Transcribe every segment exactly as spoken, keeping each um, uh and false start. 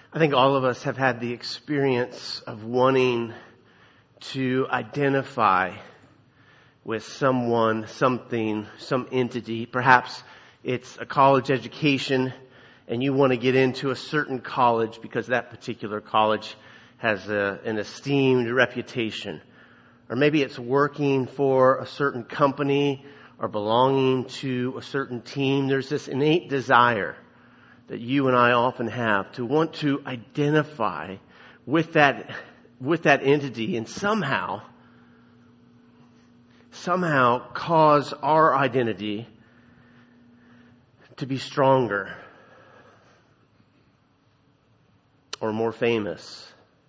I think all of us have had the experience of wanting to identify with someone, something, some entity. Perhaps it's a college education and you want to get into a certain college because that particular college has a, an esteemed reputation. Or maybe it's working for a certain company or belonging to a certain team. There's this innate desire that you and I often have to want to identify with that, with that entity and somehow, somehow cause our identity to be stronger or more famous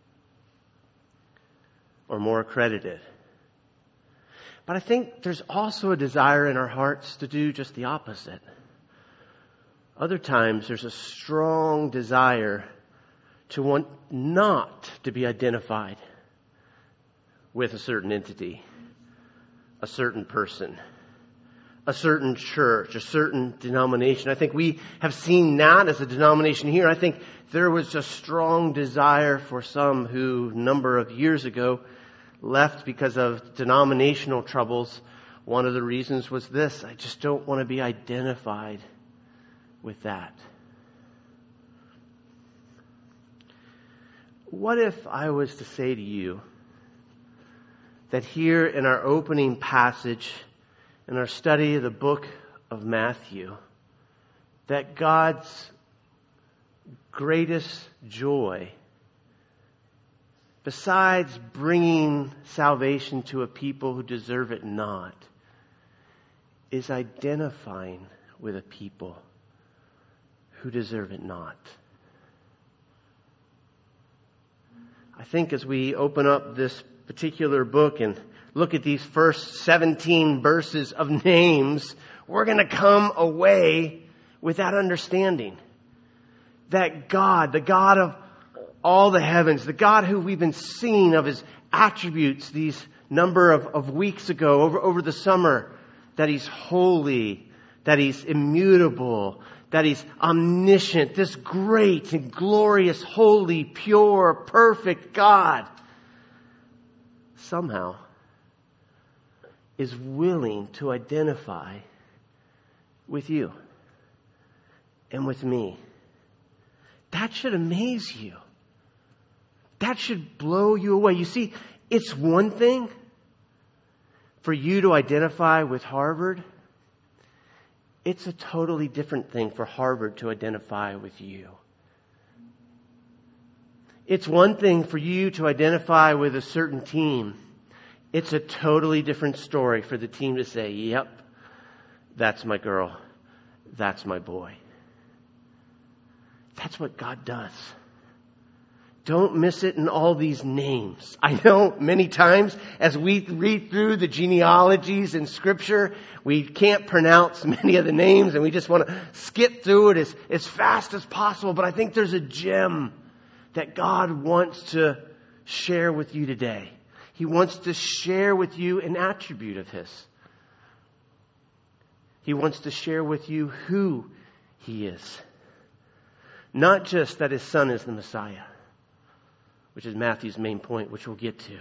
or more accredited. But I think there's also a desire in our hearts to do just the opposite. Other times there's a strong desire to want not to be identified with a certain entity, a certain person, a certain church, a certain denomination. I think we have seen that as a denomination here. I think there was a strong desire for some who, a number of years ago, left because of denominational troubles. One of the reasons was this: I just don't want to be identified with that. What if I was to say to you that here in our opening passage, in our study of the book of Matthew, that God's greatest joy, besides bringing salvation to a people who deserve it not, is identifying with a people who deserve it not. I think as we open up this particular book and look at these first seventeen verses of names, we're going to come away with that understanding. That God, the God of all the heavens, the God who we've been singing of His attributes these number of, of weeks ago over, over the summer, that He's holy, that He's immutable, that He's omniscient, this great and glorious, holy, pure, perfect God, somehow is willing to identify with you and with me. That should amaze you. That should blow you away. You see, it's one thing for you to identify with Harvard. It's a totally different thing for Harvard to identify with you. It's one thing for you to identify with a certain team. It's a totally different story for the team to say, yep, that's my girl. That's my boy. That's what God does. Don't miss it in all these names. I know many times as we read through the genealogies in Scripture, we can't pronounce many of the names and we just want to skip through it as, as fast as possible. But I think there's a gem that God wants to share with you today. He wants to share with you an attribute of His. He wants to share with you who He is. Not just that His Son is the Messiah, which is Matthew's main point, which we'll get to,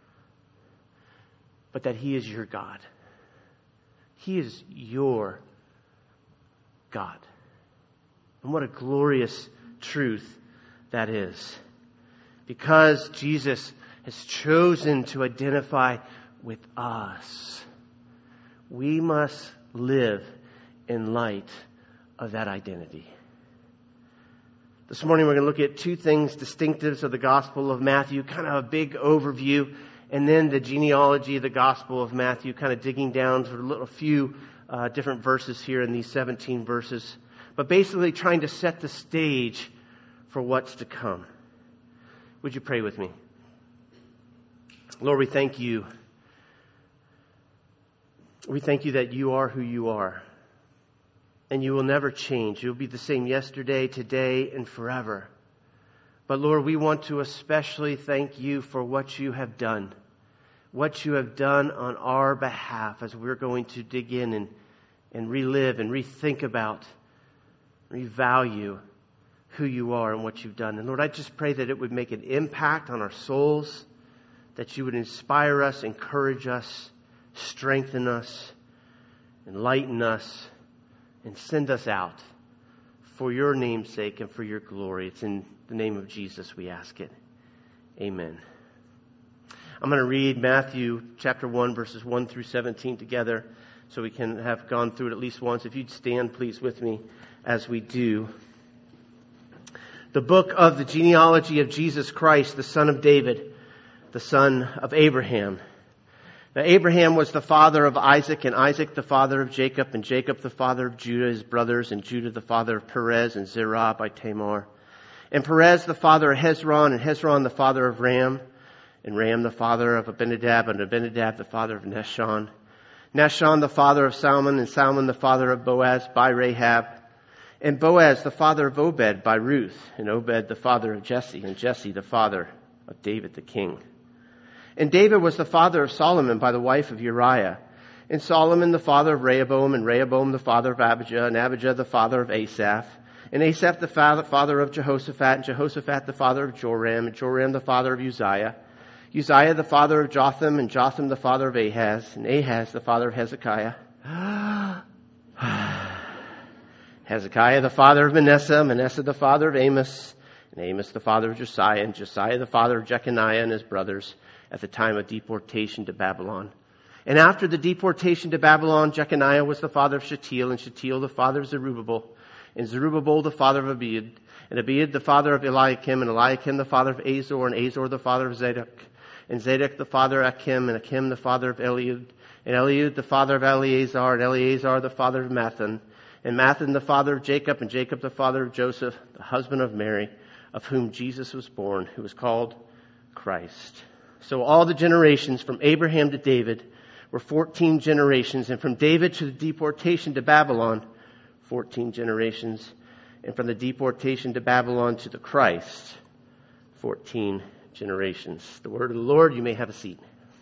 but that He is your God. He is your God. And what a glorious truth that is. Because Jesus has chosen to identify with us, we must live in light of that identity. This morning we're going to look at two things, distinctives of the Gospel of Matthew, kind of a big overview, and then the genealogy of the Gospel of Matthew, kind of digging down to a little few uh, different verses here in these seventeen verses, but basically trying to set the stage for what's to come. Would you pray with me? Lord, we thank you. We thank you that you are who you are. And you will never change. You'll be the same yesterday, today, and forever. But Lord, we want to especially thank you for what you have done. What you have done on our behalf as we're going to dig in and, and relive and rethink about, revalue who you are and what you've done. And Lord, I just pray that it would make an impact on our souls, that you would inspire us, encourage us, strengthen us, enlighten us, and send us out for your name's sake and for your glory. It's in the name of Jesus we ask it. Amen. I'm going to read Matthew chapter one, verses one through seventeen together so we can have gone through it at least once. If you'd stand, please, with me as we do. The book of the genealogy of Jesus Christ, the son of David, the son of Abraham. Now, Abraham was the father of Isaac, and Isaac the father of Jacob, and Jacob the father of Judah, his brothers, and Judah the father of Perez and Zerah by Tamar. And Perez the father of Hezron, and Hezron the father of Ram, and Ram the father of Abinadab, and Abinadab the father of Nahshon. Nahshon the father of Salmon, and Salmon the father of Boaz by Rahab. And Boaz the father of Obed by Ruth, and Obed the father of Jesse, and Jesse the father of David the king. And David was the father of Solomon by the wife of Uriah. And Solomon the father of Rehoboam, and Rehoboam the father of Abijah, and Abijah the father of Asaph. And Asaph the father of Jehoshaphat, and Jehoshaphat the father of Joram, and Joram the father of Uzziah. Uzziah the father of Jotham, and Jotham the father of Ahaz, and Ahaz the father of Hezekiah. Hezekiah the father of Manasseh, Manasseh the father of Amos, and Amos the father of Josiah, and Josiah the father of Jeconiah and his brothers at the time of deportation to Babylon. And after the deportation to Babylon, Jeconiah was the father of Shealtiel, and Shealtiel the father of Zerubbabel, and Zerubbabel the father of Abiud, and Abiud the father of Eliakim, and Eliakim the father of Azor, and Azor the father of Zadok, and Zadok the father of Achim, and Achim the father of Eliud, and Eliud the father of Eleazar, and Eleazar the father of Mathan, and Mathan the father of Jacob, and Jacob the father of Joseph, the husband of Mary, of whom Jesus was born, who was called Christ. So all the generations from Abraham to David were fourteen generations, and from David to the deportation to Babylon, fourteen generations, and from the deportation to Babylon to the Christ, fourteen generations. The word of the Lord. You may have a seat.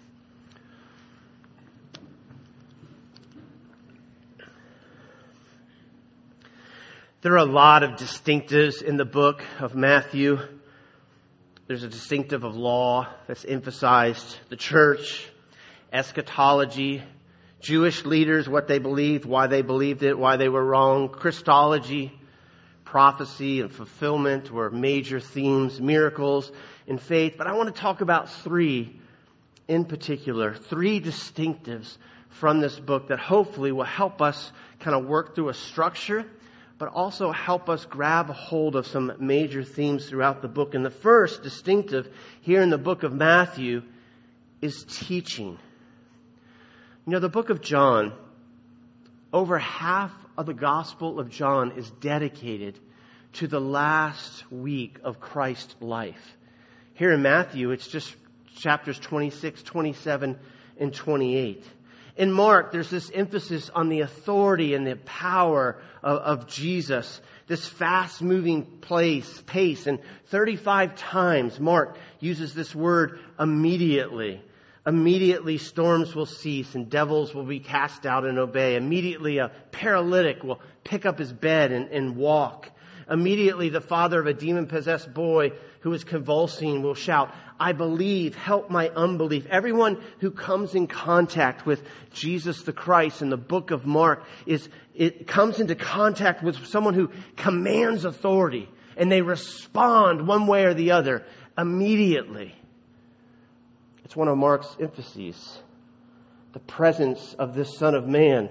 There are a lot of distinctives in the book of Matthew. There's a distinctive of law that's emphasized, the church, eschatology, Jewish leaders, what they believed, why they believed it, why they were wrong, Christology, prophecy and fulfillment were major themes, miracles and faith. But I want to talk about three in particular, three distinctives from this book that hopefully will help us kind of work through a structure, but also help us grab a hold of some major themes throughout the book. And the first distinctive here in the book of Matthew is teaching. You know, the book of John, over half of the Gospel of John is dedicated to the last week of Christ's life. Here in Matthew, it's just chapters twenty-six, twenty-seven, and twenty-eight. In Mark, there's this emphasis on the authority and the power of, of Jesus, this fast-moving place, pace. And thirty-five times Mark uses this word immediately. Immediately storms will cease and devils will be cast out and obey. Immediately a paralytic will pick up his bed and, and walk. Immediately the father of a demon-possessed boy who is convulsing will shout, "I believe, help my unbelief." Everyone who comes in contact with Jesus the Christ in the book of Mark is it comes into contact with someone who commands authority, and they respond one way or the other immediately. It's one of Mark's emphases, the presence of this Son of Man.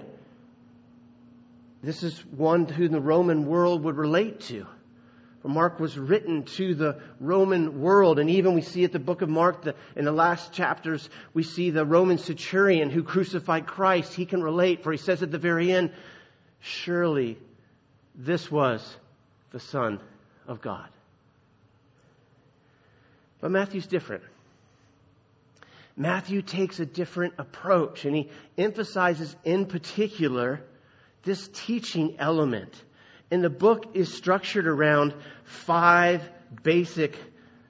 This is one who the Roman world would relate to. For Mark was written to the Roman world. And even we see at the book of Mark, the, in the last chapters, we see the Roman centurion who crucified Christ. He can relate, for he says at the very end, surely this was the Son of God. But Matthew's different. Matthew takes a different approach, and he emphasizes in particular this teaching element. And the book is structured around five basic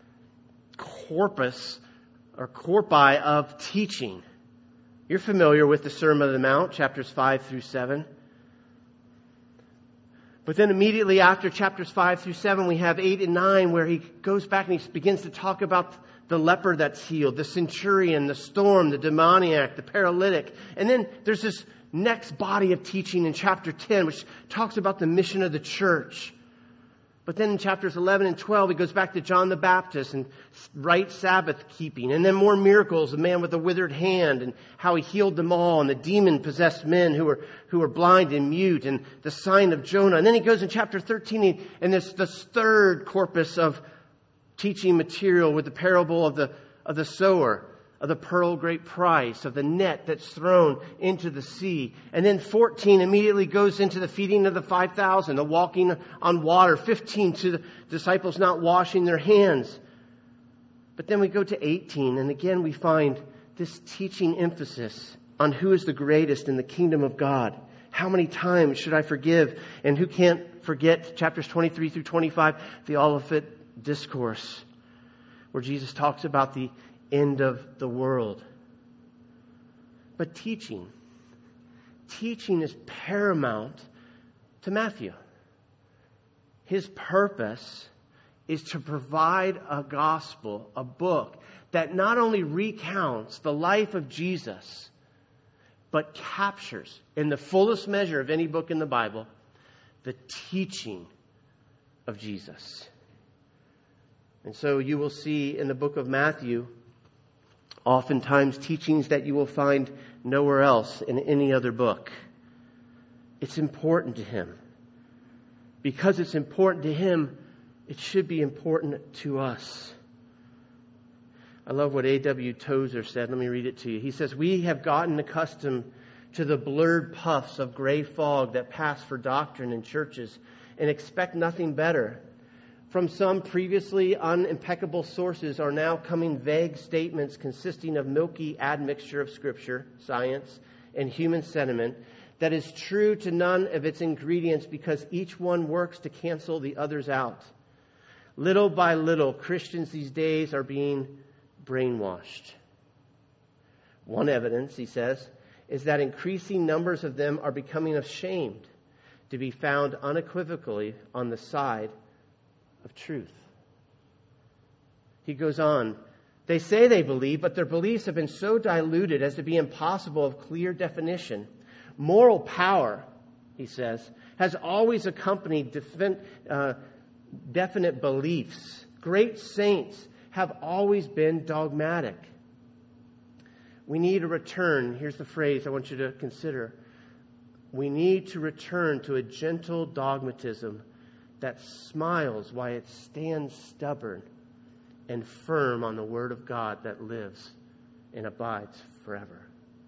corpus or corpi of teaching. You're familiar with the Sermon on the Mount, chapters five through seven. But then immediately after chapters five through seven, we have eight and nine where he goes back and he begins to talk about the leper that's healed, the centurion, the storm, the demoniac, the paralytic. And then there's this next body of teaching in chapter ten, which talks about the mission of the church. But then in chapters eleven and twelve, he goes back to John the Baptist and right Sabbath keeping. And then more miracles, the man with the withered hand and how he healed them all, and the demon-possessed men who were who were blind and mute, and the sign of Jonah. And then he goes in chapter thirteen, and this this third corpus of teaching material with the parable of the of the sower, of the pearl of great price, of the net that's thrown into the sea. And then fourteen immediately goes into the feeding of the five thousand, the walking on water. fifteen to the disciples not washing their hands. But then we go to eighteen, and again we find this teaching emphasis on who is the greatest in the kingdom of God. How many times should I forgive? And who can't forget chapters twenty-three through twenty-five, the Olivet Discourse, where Jesus talks about the end of the world. But teaching, teaching is paramount to Matthew. His purpose is to provide a gospel, a book that not only recounts the life of Jesus, but captures in the fullest measure of any book in the Bible, the teaching of Jesus. And so you will see in the book of Matthew, oftentimes teachings that you will find nowhere else in any other book. It's important to him. Because it's important to him, it should be important to us. I love what A W Tozer said. Let me read it to you. He says, "We have gotten accustomed to the blurred puffs of gray fog that pass for doctrine in churches and expect nothing better. From some previously unimpeccable sources are now coming vague statements consisting of milky admixture of Scripture, science, and human sentiment that is true to none of its ingredients because each one works to cancel the others out. Little by little, Christians these days are being brainwashed. One evidence," he says, "is that increasing numbers of them are becoming ashamed to be found unequivocally on the side of truth." He goes on, "They say they believe, but their beliefs have been so diluted as to be impossible of clear definition. Moral power," he says, "has always accompanied defin- uh, definite beliefs. Great saints have always been dogmatic. We need a return." Here's the phrase I want you to consider. We need to return to a gentle dogmatism that smiles while it stands stubborn and firm on the Word of God that lives and abides forever.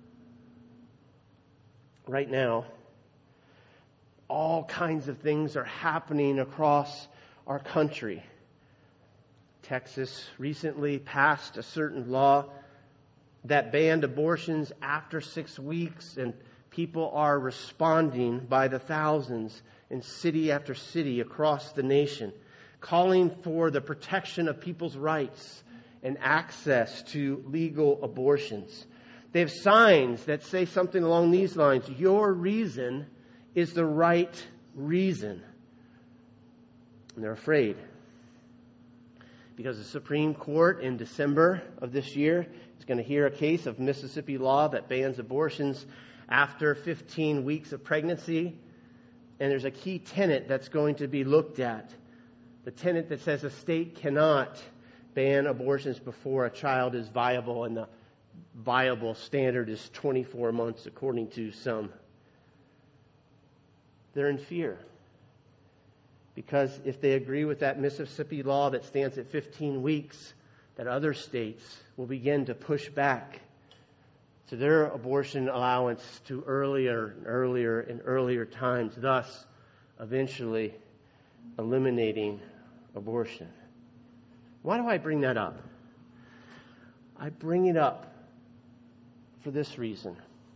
Right now, all kinds of things are happening across our country. Texas recently passed a certain law that banned abortions after six weeks, and people are responding by the thousands in city after city across the nation, calling for the protection of people's rights and access to legal abortions. They have signs that say something along these lines: "Your reason is the right reason." And they're afraid because the Supreme Court in December of this year is going to hear a case of Mississippi law that bans abortions after fifteen weeks of pregnancy. And there's a key tenet that's going to be looked at. The tenet that says a state cannot ban abortions before a child is viable, and the viable standard is twenty-four months according to some. They're in fear. Because if they agree with that Mississippi law that stands at fifteen weeks, that other states will begin to push back to their abortion allowance to earlier and earlier and earlier times, thus eventually eliminating abortion. Why do I bring that up? I bring it up for this reason.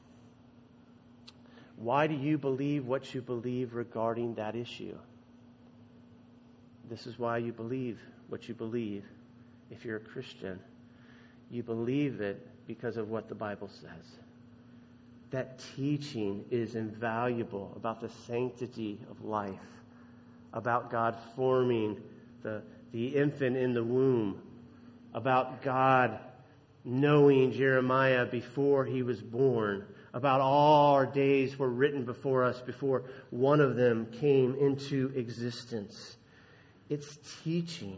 Why do you believe what you believe regarding that issue? This is why you believe what you believe. If you're a Christian, you believe it because of what the Bible says. That teaching is invaluable about the sanctity of life, about God forming the, the infant in the womb, about God knowing Jeremiah before he was born, about all our days were written before us before one of them came into existence. It's teaching.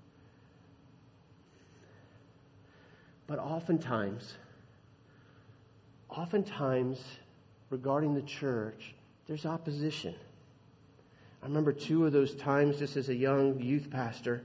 But oftentimes, oftentimes regarding the church, there's opposition. I remember two of those times just as a young youth pastor.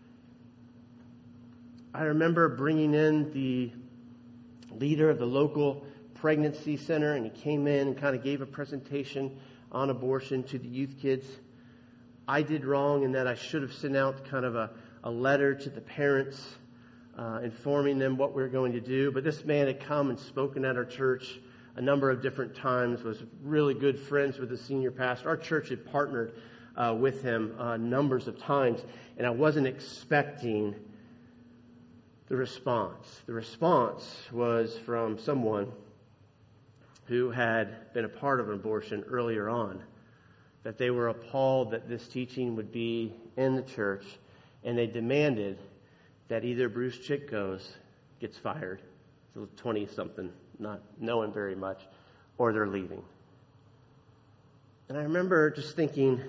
I remember bringing in the leader of the local pregnancy center, and he came in and kind of gave a presentation on abortion to the youth kids. I did wrong in that I should have sent out kind of a, a letter to the parents uh, informing them what we were going to do. But this man had come and spoken at our church a number of different times, was really good friends with the senior pastor. Our church had partnered uh, with him uh, numbers of times, and I wasn't expecting the response. The response was from someone who had been a part of an abortion earlier on, that they were appalled that this teaching would be in the church, and they demanded that either Bruce Chick goes, gets fired, twenty-something, not knowing very much, or they're leaving. And I remember just thinking,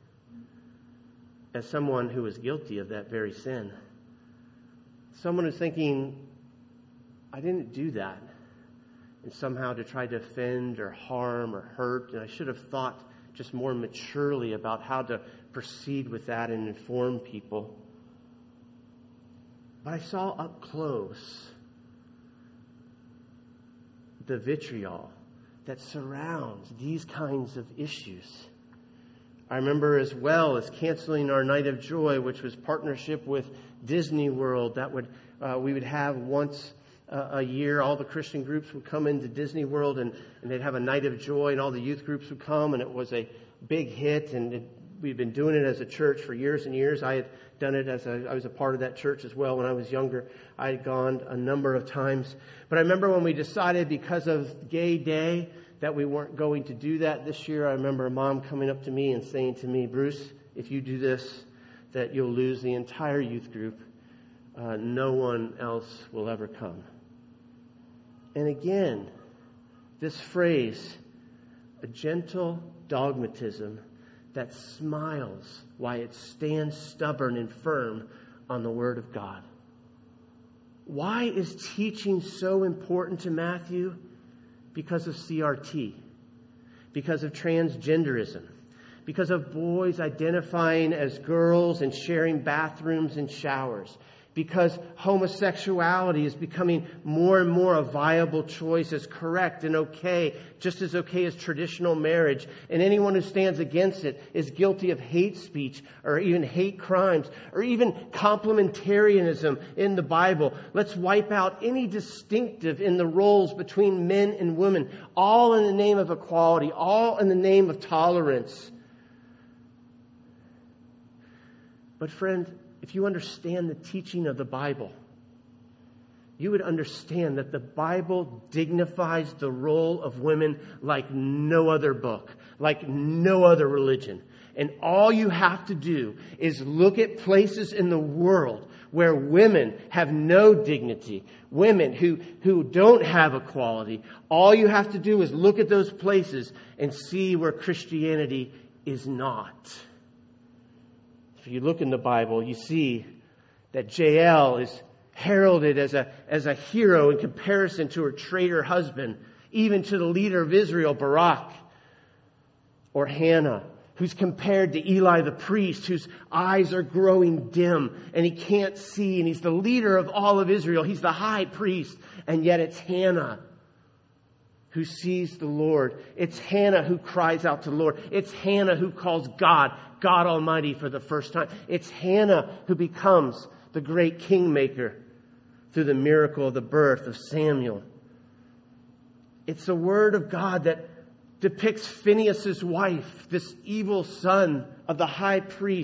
as someone who was guilty of that very sin, someone who's thinking, I didn't do that, and somehow to try to offend or harm or hurt, and I should have thought just more maturely about how to proceed with that and inform people. But I saw up close the vitriol that surrounds these kinds of issues. I remember as well as canceling our Night of Joy, which was partnership with Disney World. That would uh, we would have once uh, a year. All the Christian groups would come into Disney World, and, and they'd have a Night of Joy, and all the youth groups would come, and it was a big hit. And it, we'd been doing it as a church for years and years. I had done it as a, I was a part of that church as well when I was younger. I had gone a number of times. But I remember when we decided, because of Gay Day, that we weren't going to do that this year. I remember a mom coming up to me and saying to me, Bruce, if you do this, that you'll lose the entire youth group. Uh, no one else will ever come. And again, this phrase, a gentle dogmatism that smiles while it stands stubborn and firm on the Word of God. Why is teaching so important to Matthew? Because of C R T, because of transgenderism, because of boys identifying as girls and sharing bathrooms and showers, because homosexuality is becoming more and more a viable choice as correct and okay, just as okay as traditional marriage. And anyone who stands against it is guilty of hate speech or even hate crimes or even complementarianism in the Bible. Let's wipe out any distinctive in the roles between men and women, all in the name of equality, all in the name of tolerance. But friend, if you understand the teaching of the Bible, you would understand that the Bible dignifies the role of women like no other book, like no other religion. And all you have to do is look at places in the world where women have no dignity, women who, who don't have equality. All you have to do is look at those places and see where Christianity is not. If you look in the Bible, you see that Jael is heralded as a, as a hero in comparison to her traitor husband, even to the leader of Israel, Barak, or Hannah, who's compared to Eli the priest, whose eyes are growing dim and he can't see, and he's the leader of all of Israel. He's the high priest, and yet it's Hannah who sees the Lord. It's Hannah who cries out to the Lord. It's Hannah who calls God, God Almighty, for the first time. It's Hannah who becomes the great kingmaker through the miracle of the birth of Samuel. It's the Word of God that depicts Phinehas' wife, this evil son of the high priest,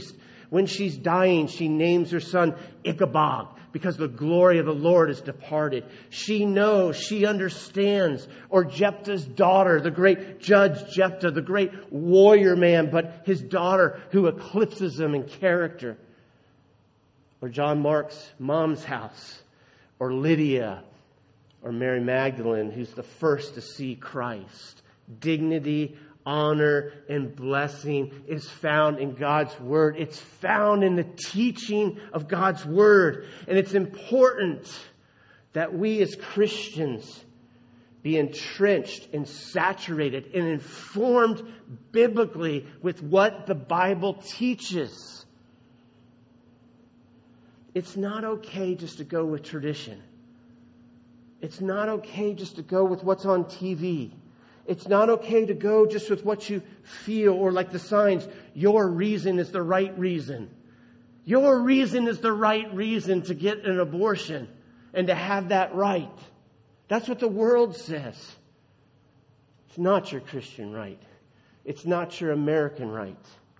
When she's dying, she names her son Ichabod because the glory of the Lord is departed. She knows, she understands. Or Jephthah's daughter, the great judge Jephthah, the great warrior man, but his daughter who eclipses him in character. Or John Mark's mom's house. Or Lydia. Or Mary Magdalene, who's the first to see Christ. Dignity, honor, and blessing is found in God's Word. It's found in the teaching of God's Word. And it's important that we as Christians be entrenched and saturated and informed biblically with what the Bible teaches. It's not okay just to go with tradition. It's not okay just to go with what's on T V. It's not okay to go just with what you feel or like the signs. Your reason is the right reason. Your reason is the right reason to get an abortion and to have that right. That's what the world says. It's not your Christian right. It's not your American right.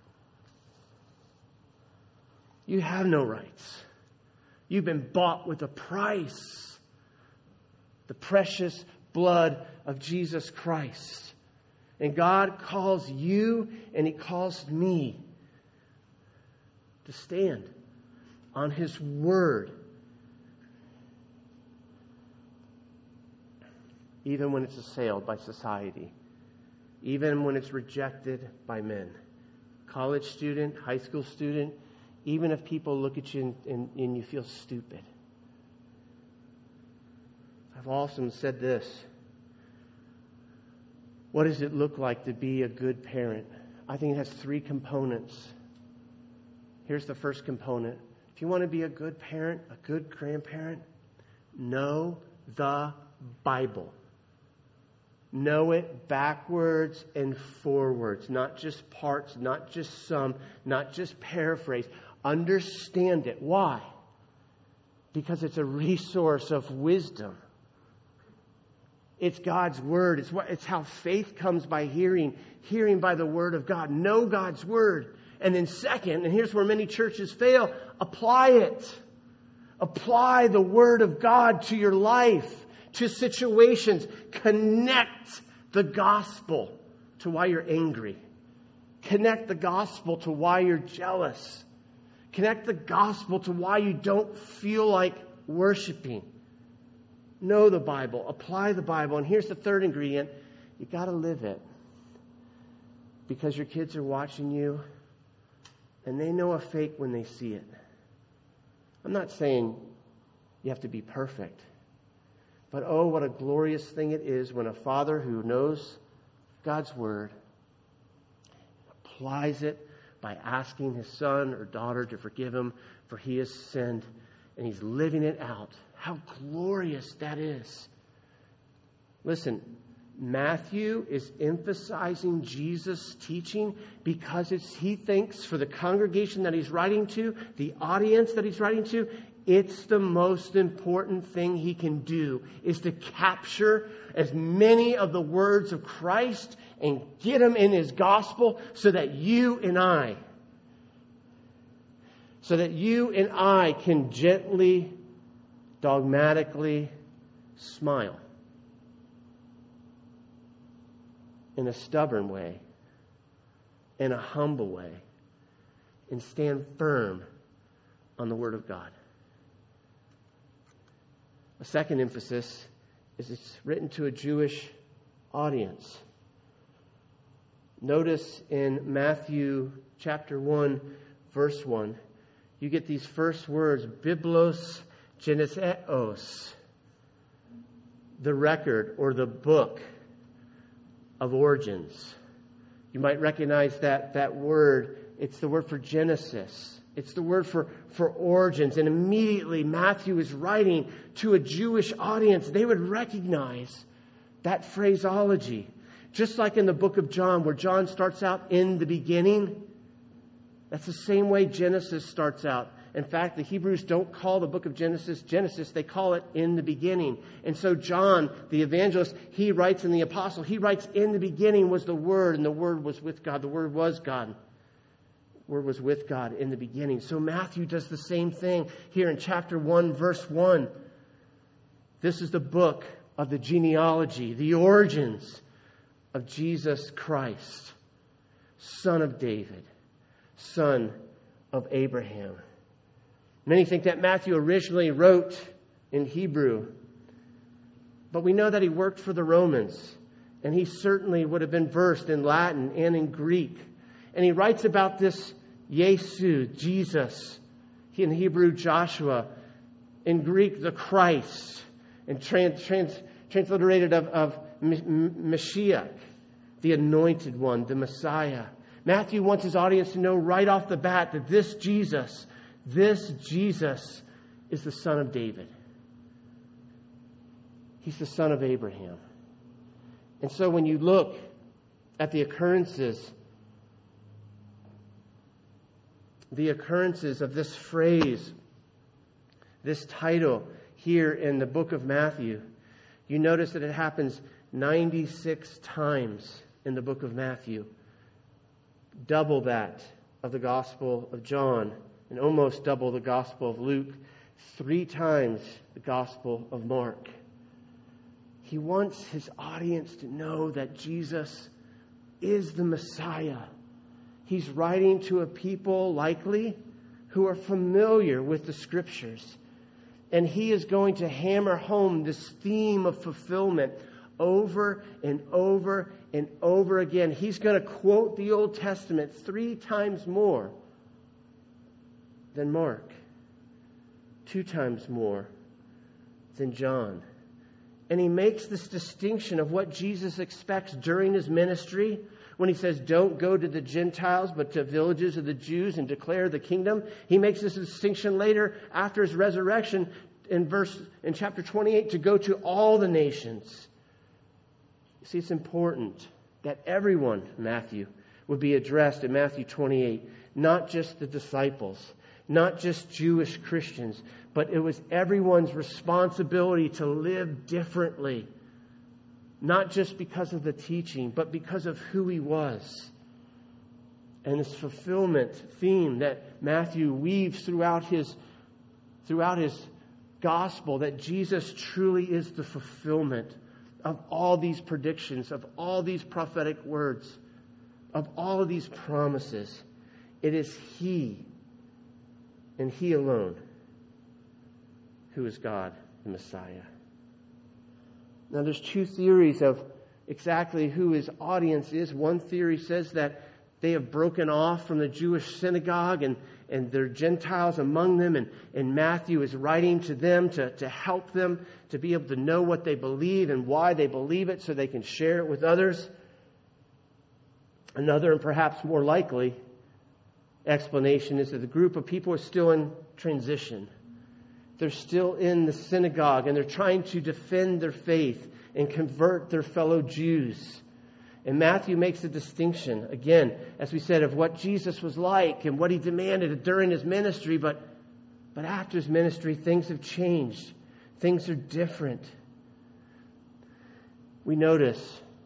You have no rights. You've been bought with a price. The precious blood of Jesus Christ. And God calls you and He calls me to stand on His Word. Even when it's assailed by society. Even when it's rejected by men. College student, high school student, even if people look at you and, and, and you feel stupid. I've often said this. What does it look like to be a good parent? I think it has three components. Here's the first component. If you want to be a good parent, a good grandparent, know the Bible. Know it backwards and forwards. Not just parts, not just some, not just paraphrase. Understand it. Why? Because it's a resource of wisdom. It's God's Word. It's what, it's how faith comes by hearing, hearing by the Word of God. Know God's Word. And then second, and here's where many churches fail, apply it. Apply the Word of God to your life, to situations. Connect the gospel to why you're angry. Connect the gospel to why you're jealous. Connect the gospel to why you don't feel like worshiping. Know the Bible. Apply the Bible. And here's the third ingredient. You got to live it. Because your kids are watching you. And they know a fake when they see it. I'm not saying you have to be perfect. But oh, what a glorious thing it is when a father who knows God's Word applies it by asking his son or daughter to forgive him for he has sinned. And he's living it out. How glorious that is. Listen, Matthew is emphasizing Jesus' teaching because it's, he thinks for the congregation that he's writing to, the audience that he's writing to, it's the most important thing he can do is to capture as many of the words of Christ and get them in his gospel so that you and I, so that you and I can gently, dogmatically smile in a stubborn way, in a humble way, and stand firm on the Word of God. A second emphasis is it's written to a Jewish audience. Notice in Matthew chapter one, verse one, you get these first words, Biblos Geneseos, the record or the book of origins. You might recognize that, that word. It's the word for Genesis. It's the word for, for origins. And immediately Matthew is writing to a Jewish audience. They would recognize that phraseology. Just like in the book of John, where John starts out in the beginning. That's the same way Genesis starts out. In fact, the Hebrews don't call the book of Genesis Genesis. They call it in the beginning. And so John, the evangelist, he writes in the apostle, he writes in the beginning was the Word, and the Word was with God. The Word was God. Word was with God in the beginning. So Matthew does the same thing here in chapter one, verse one. This is the book of the genealogy, the origins of Jesus Christ, son of David, son of Abraham. Many think that Matthew originally wrote in Hebrew, but we know that he worked for the Romans, and he certainly would have been versed in Latin and in Greek. And he writes about this Yesu, Jesus, in Hebrew, Joshua, in Greek, the Christ, and trans, trans, transliterated of, of Mashiach, the anointed one, the Messiah. Matthew wants his audience to know right off the bat that this Jesus, this Jesus is the son of David. He's the son of Abraham. And so when you look at the occurrences, the occurrences of this phrase, this title here in the book of Matthew, you notice that it happens ninety-six times in the book of Matthew. Double that of the Gospel of John, and almost double the Gospel of Luke. Three times the Gospel of Mark. He wants his audience to know that Jesus is the Messiah. He's writing to a people likely who are familiar with the Scriptures. And he is going to hammer home this theme of fulfillment over and over and over again. He's going to quote the Old Testament three times more than Mark. Two times more than John. And he makes this distinction of what Jesus expects during his ministry. When he says, don't go to the Gentiles, but to villages of the Jews and declare the kingdom. He makes this distinction later after his resurrection in verse in chapter twenty-eight to go to all the nations. You see, it's important that everyone, Matthew, would be addressed in Matthew twenty-eight. Not just the disciples, not just Jewish Christians, but it was everyone's responsibility to live differently. Not just because of the teaching, but because of who he was. And this fulfillment theme that Matthew weaves throughout his, throughout his gospel, that Jesus truly is the fulfillment of all these predictions, of all these prophetic words, of all of these promises. It is he, and he alone, who is God, the Messiah. Now, there's two theories of exactly who his audience is. One theory says that they have broken off from the Jewish synagogue and, and there are Gentiles among them. And, and Matthew is writing to them to, to help them to be able to know what they believe and why they believe it so they can share it with others. Another, and perhaps more likely, explanation is that the group of people is still in transition. They're still in the synagogue and they're trying to defend their faith and convert their fellow Jews. And Matthew makes a distinction, again, as we said, of what Jesus was like and what he demanded during his ministry. But, but after his ministry, things have changed. Things are different. We notice,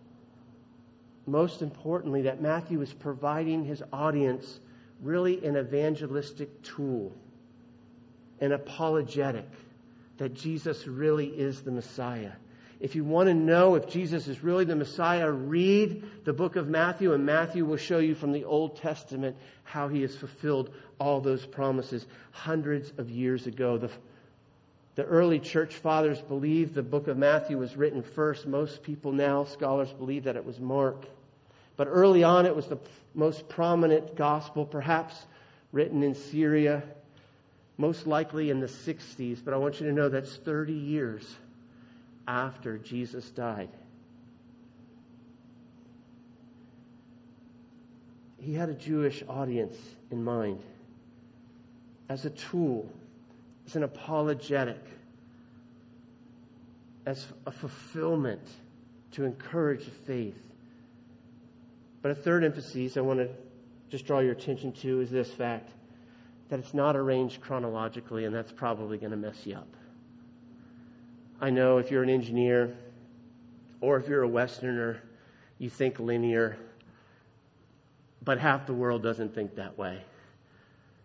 most importantly, that Matthew is providing his audience really an evangelistic tool. An apologetic that Jesus really is the Messiah. If you want to know if Jesus is really the Messiah, read the book of Matthew, and Matthew will show you from the Old Testament how he has fulfilled all those promises hundreds of years ago. The, the early church fathers believed the book of Matthew was written first. Most people now, scholars, believe that it was Mark. But early on, it was the most prominent gospel, perhaps written in Syria, most likely in the sixties, but I want you to know that's thirty years after Jesus died. He had a Jewish audience in mind as a tool, as an apologetic, as a fulfillment to encourage faith. But a third emphasis I want to just draw your attention to is this fact, that it's not arranged chronologically, and that's probably going to mess you up. I know if you're an engineer or if you're a Westerner, you think linear, but half the world doesn't think that way.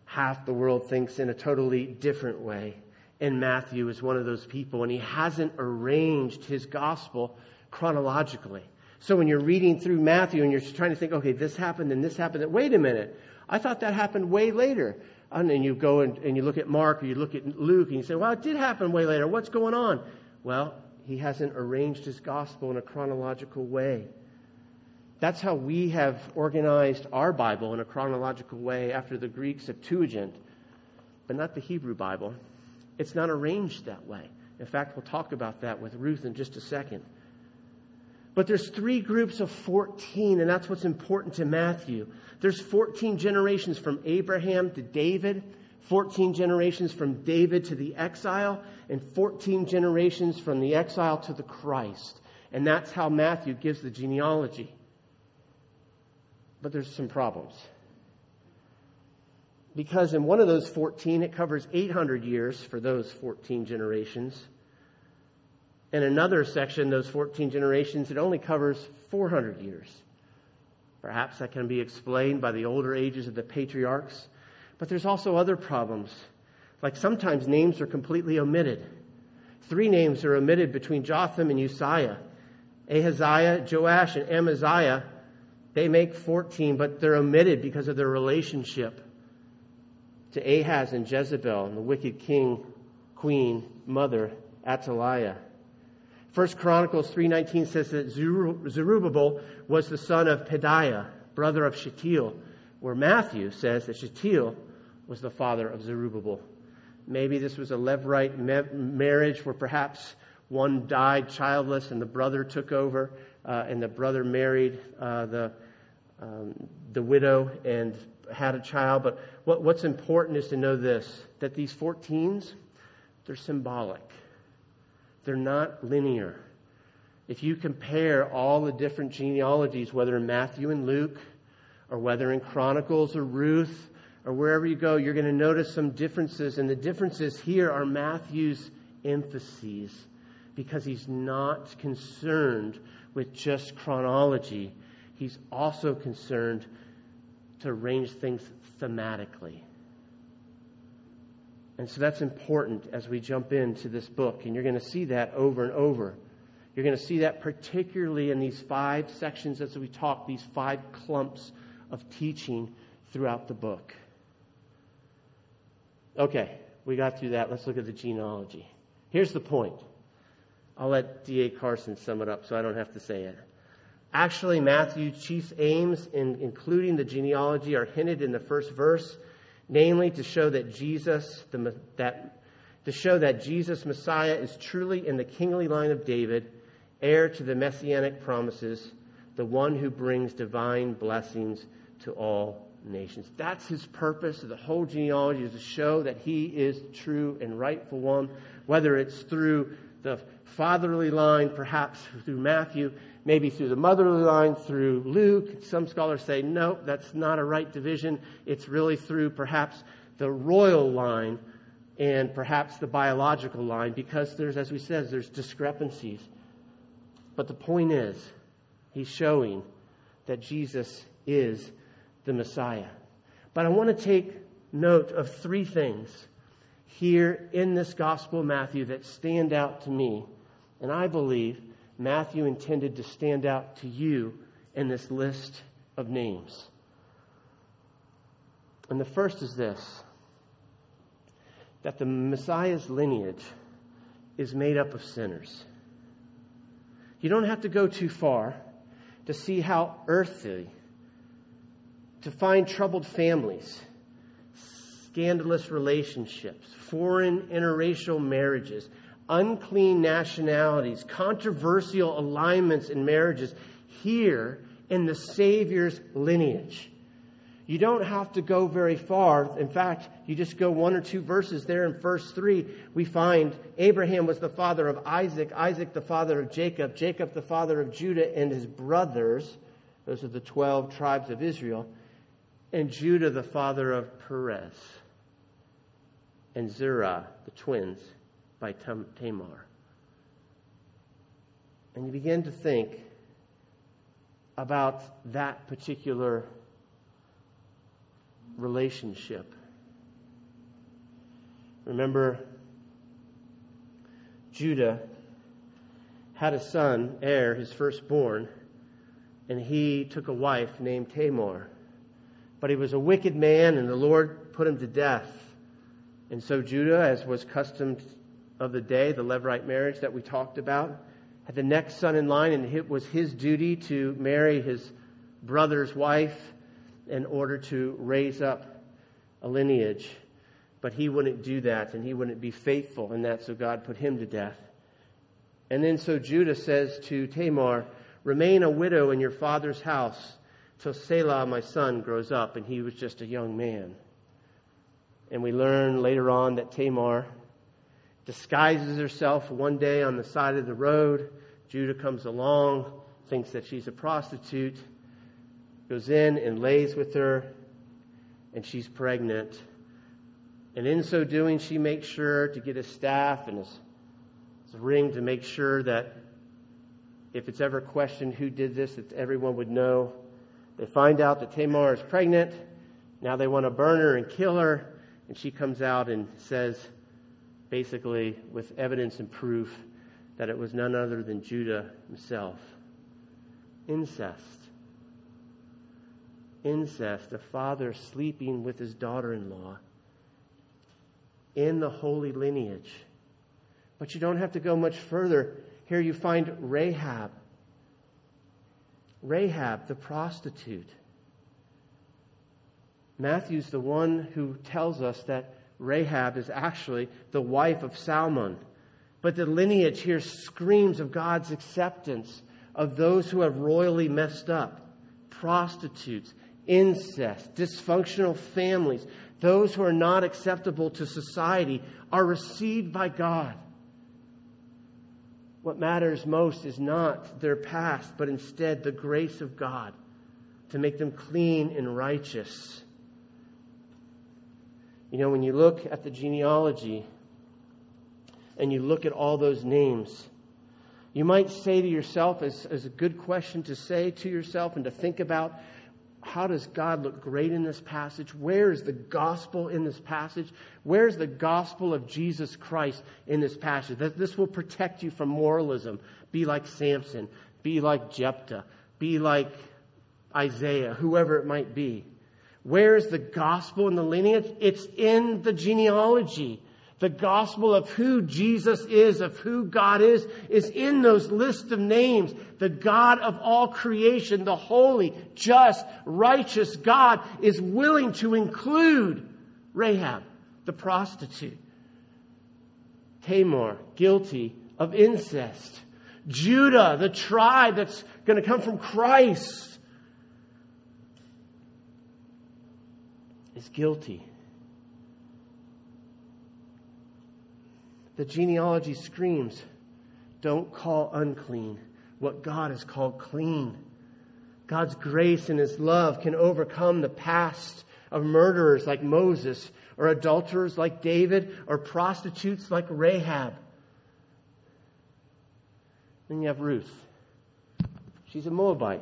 half the world thinks in a totally different way. And Matthew is one of those people, and he hasn't arranged his gospel chronologically. So when you're reading through Matthew and you're trying to think, okay, this happened and this happened, wait a minute, I thought that happened way later. And then you go and, and you look at Mark or you look at Luke and you say, well, it did happen way later. What's going on? Well, he hasn't arranged his gospel in a chronological way. That's how we have organized our Bible in a chronological way after the Greek Septuagint, but not the Hebrew Bible. It's not arranged that way. In fact, we'll talk about that with Ruth in just a second. But there's three groups of fourteen, and that's what's important to Matthew. There's fourteen generations from Abraham to David, fourteen generations from David to the exile, and fourteen generations from the exile to the Christ. And that's how Matthew gives the genealogy. But there's some problems. Because in one of those fourteen, it covers eight hundred years for those fourteen generations. In another section, those fourteen generations, it only covers four hundred years. Perhaps that can be explained by the older ages of the patriarchs. But there's also other problems. Like sometimes names are completely omitted. Three names are omitted between Jotham and Uzziah. Ahaziah, Joash, and Amaziah. They make fourteen, but they're omitted because of their relationship to Ahaz and Jezebel and the wicked king, queen, mother, Athaliah. First Chronicles three nineteen says that Zerubbabel was the son of Pedaiah, brother of Shealtiel, where Matthew says that Shealtiel was the father of Zerubbabel. Maybe this was a Levirate marriage where perhaps one died childless and the brother took over, uh, and the brother married uh, the um, the widow and had a child. But what, what's important is to know this, that these fourteens, they're symbolic. They're not linear. If you compare all the different genealogies, whether in Matthew and Luke, or whether in Chronicles or Ruth, or wherever you go, you're going to notice some differences. And the differences here are Matthew's emphases, because he's not concerned with just chronology. He's also concerned to arrange things thematically. And so that's important as we jump into this book. And you're going to see that over and over. You're going to see that particularly in these five sections as we talk, these five clumps of teaching throughout the book. Okay, we got through that. Let's look at the genealogy. Here's the point. I'll let D A Carson sum it up so I don't have to say it. Actually, Matthew's chief aims in including the genealogy are hinted in the first verse, namely to show that Jesus, the, that to show that Jesus Messiah is truly in the kingly line of David, heir to the messianic promises, the one who brings divine blessings to all nations. That's his purpose of the whole genealogy, is to show that he is the true and rightful one, whether it's through the fatherly line, perhaps through Matthew, maybe through the motherly line, through Luke. Some scholars say, no, that's not a right division. It's really through perhaps the royal line and perhaps the biological line, because there's, as we said, there's discrepancies. But the point is, he's showing that Jesus is the Messiah. But I want to take note of three things here in this Gospel of Matthew that stand out to me. And I believe Matthew intended to stand out to you in this list of names. And the first is this, that the Messiah's lineage is made up of sinners. You don't have to go too far to see how earthly, to find troubled families, scandalous relationships, foreign interracial marriages, unclean nationalities, controversial alignments in marriages here in the Savior's lineage. You don't have to go very far. In fact, you just go one or two verses there in verse three. We find Abraham was the father of Isaac, Isaac the father of Jacob, Jacob the father of Judah and his brothers. Those are the twelve tribes of Israel. And Judah the father of Perez. And Zerah, the twins, by Tamar. And you begin to think about that particular relationship. Remember, Judah had a son, Er, his firstborn, and he took a wife named Tamar. But he was a wicked man, and the Lord put him to death. And so Judah, as was custom of the day, the Levirate marriage that we talked about, had the next son in line, and it was his duty to marry his brother's wife in order to raise up a lineage. But he wouldn't do that, and he wouldn't be faithful in that, so God put him to death. And then so Judah says to Tamar, "Remain a widow in your father's house till Selah, my son, grows up." And he was just a young man. And we learn later on that Tamar disguises herself one day on the side of the road. Judah comes along, thinks that she's a prostitute, goes in and lays with her, and she's pregnant. And in so doing, she makes sure to get a staff and a ring to make sure that if it's ever questioned who did this, that everyone would know. They find out that Tamar is pregnant. Now they want to burn her and kill her. And she comes out and says, basically with evidence and proof, that it was none other than Judah himself. Incest. Incest. A father sleeping with his daughter-in-law in the holy lineage. But you don't have to go much further. Here you find Rahab. Rahab, the prostitute. Matthew's the one who tells us that Rahab is actually the wife of Salmon. But the lineage here screams of God's acceptance of those who have royally messed up. Prostitutes, incest, dysfunctional families. Those who are not acceptable to society are received by God. What matters most is not their past, but instead the grace of God to make them clean and righteous. You know, when you look at the genealogy and you look at all those names, you might say to yourself, as, as a good question to say to yourself and to think about, how does God look great in this passage? Where is the gospel in this passage? Where is the gospel of Jesus Christ in this passage? That this will protect you from moralism. Be like Samson. Be like Jephthah. Be like Isaiah, whoever it might be. Where is the gospel in the lineage? It's in the genealogy. The gospel of who Jesus is, of who God is, is in those lists of names. The God of all creation, the holy, just, righteous God, is willing to include Rahab, the prostitute. Tamar, guilty of incest. Judah, the tribe that's going to come from Christ, is guilty. The genealogy screams, don't call unclean what God has called clean. God's grace and His love can overcome the past of murderers like Moses, or adulterers like David, or prostitutes like Rahab. Then you have Ruth. She's a Moabite.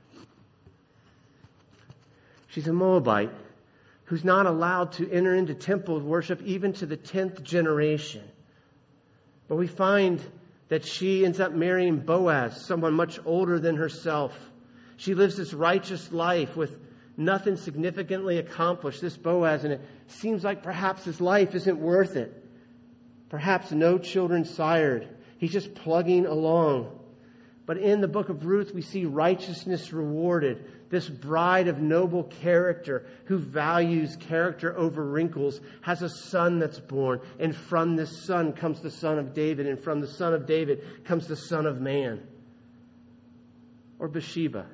She's a Moabite who's not allowed to enter into temple worship even to the tenth generation. But we find that she ends up marrying Boaz, someone much older than herself. She lives this righteous life with nothing significantly accomplished. This Boaz, and it seems like perhaps his life isn't worth it. Perhaps no children sired. He's just plugging along. But in the book of Ruth, we see righteousness rewarded. This bride of noble character who values character over wrinkles has a son that's born. And from this son comes the son of David. And from the son of David comes the son of man. Or Bathsheba.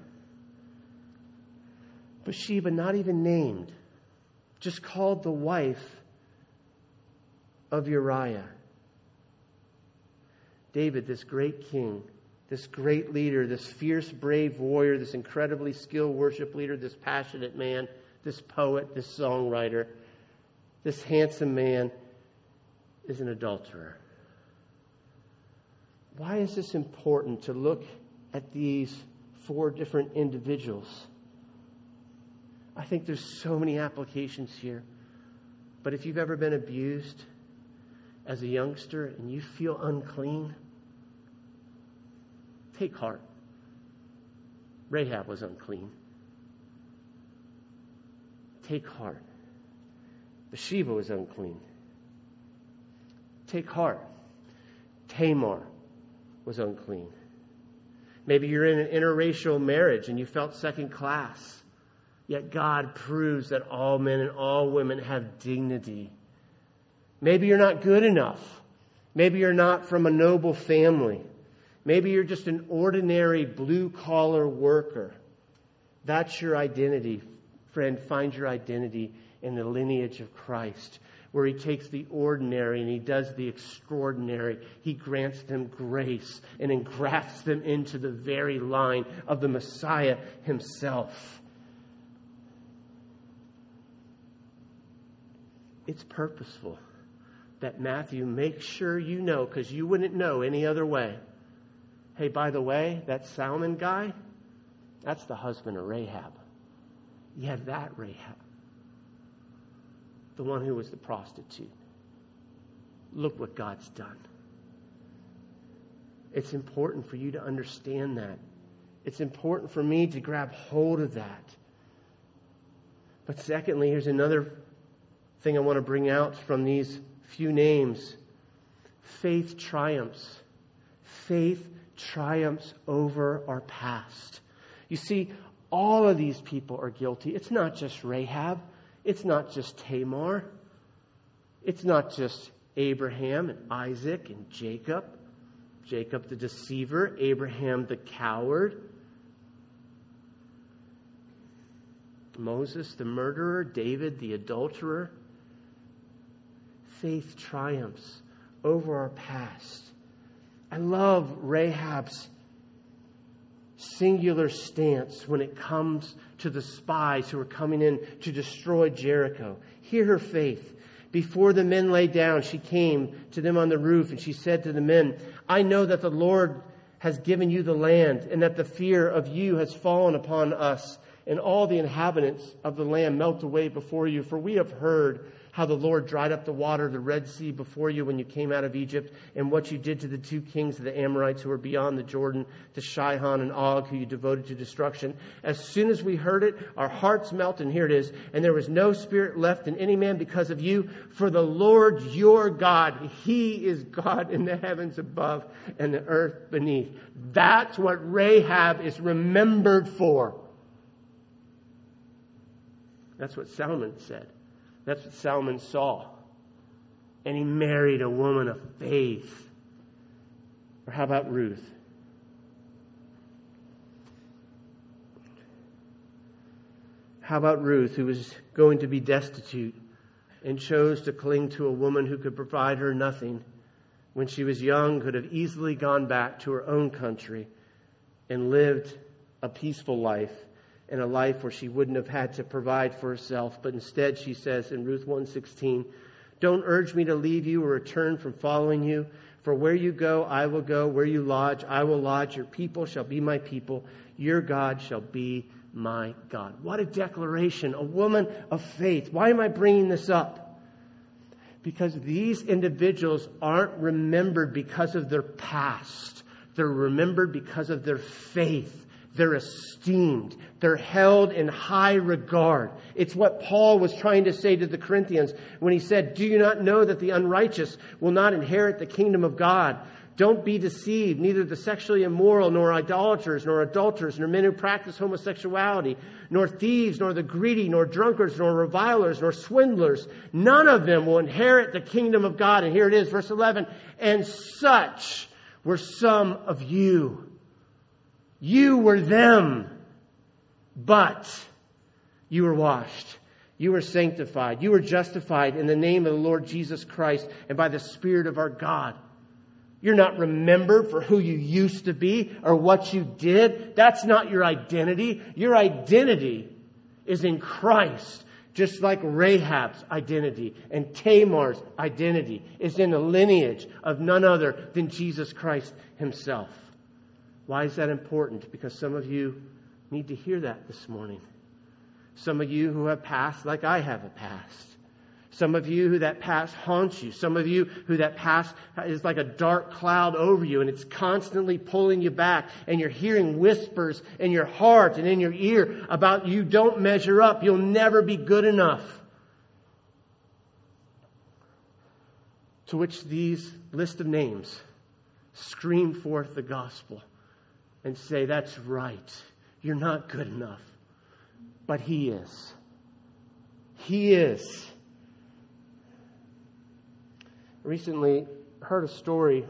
Bathsheba, not even named. Just called the wife of Uriah. David, this great king, this great leader, this fierce, brave warrior, this incredibly skilled worship leader, this passionate man, this poet, this songwriter, this handsome man is an adulterer. Why is this important to look at these four different individuals? I think there's so many applications here. But if you've ever been abused, as a youngster and you feel unclean, take heart. Rahab was unclean. Take heart. Bathsheba was unclean. Take heart. Tamar was unclean. Maybe you're in an interracial marriage and you felt second class. Yet God proves that all men and all women have dignity. Maybe you're not good enough. Maybe you're not from a noble family. Maybe you're just an ordinary blue-collar worker. That's your identity. Friend, find your identity in the lineage of Christ, where He takes the ordinary and He does the extraordinary. He grants them grace and engrafts them into the very line of the Messiah Himself. It's purposeful that Matthew makes sure you know, because you wouldn't know any other way. Hey, by the way, that Salmon guy, that's the husband of Rahab. Yeah, that Rahab. The one who was the prostitute. Look what God's done. It's important for you to understand that. It's important for me to grab hold of that. But secondly, here's another thing I want to bring out from these few names. Faith triumphs. Faith triumphs over our past. You see, all of these people are guilty. It's not just Rahab. It's not just Tamar. It's not just Abraham and Isaac and Jacob. Jacob the deceiver, Abraham the coward, Moses the murderer, David the adulterer. Faith triumphs over our past. I love Rahab's singular stance when it comes to the spies who are coming in to destroy Jericho. Hear her faith. Before the men lay down, she came to them on the roof and she said to the men, I know that the Lord has given you the land and that the fear of you has fallen upon us, and all the inhabitants of the land melt away before you. For we have heard how the Lord dried up the water of the Red Sea before you when you came out of Egypt, and what you did to the two kings of the Amorites who were beyond the Jordan, to Sihon and Og, who you devoted to destruction. As soon as we heard it, our hearts melted, and here it is, and there was no spirit left in any man because of you. For the Lord your God, He is God in the heavens above and the earth beneath. That's what Rahab is remembered for. That's what Salmon said. That's what Salmon saw. And he married a woman of faith. Or how about Ruth? How about Ruth, who was going to be destitute and chose to cling to a woman who could provide her nothing? When she was young, could have easily gone back to her own country and lived a peaceful life, and a life where she wouldn't have had to provide for herself. But instead, she says in Ruth one sixteen, don't urge me to leave you or return from following you. For where you go, I will go. Where you lodge, I will lodge. Your people shall be my people. Your God shall be my God. What a declaration. A woman of faith. Why am I bringing this up? Because these individuals aren't remembered because of their past. They're remembered because of their faith. They're esteemed. They're held in high regard. It's what Paul was trying to say to the Corinthians when he said, do you not know that the unrighteous will not inherit the kingdom of God? Don't be deceived. Neither the sexually immoral, nor idolaters, nor adulterers, nor men who practice homosexuality, nor thieves, nor the greedy, nor drunkards, nor revilers, nor swindlers. None of them will inherit the kingdom of God. And here it is, verse eleven. And such were some of you. You were them, but you were washed. You were sanctified. You were justified in the name of the Lord Jesus Christ and by the Spirit of our God. You're not remembered for who you used to be or what you did. That's not your identity. Your identity is in Christ, just like Rahab's identity and Tamar's identity is in the lineage of none other than Jesus Christ Himself. Why is that important? Because some of you need to hear that this morning. Some of you who have passed like I have a past. Some of you who that past haunts you. Some of you who that past is like a dark cloud over you and it's constantly pulling you back, and you're hearing whispers in your heart and in your ear about you don't measure up. You'll never be good enough. To which these list of names scream forth the gospel and say, that's right. You're not good enough. But He is. He is. Recently heard a story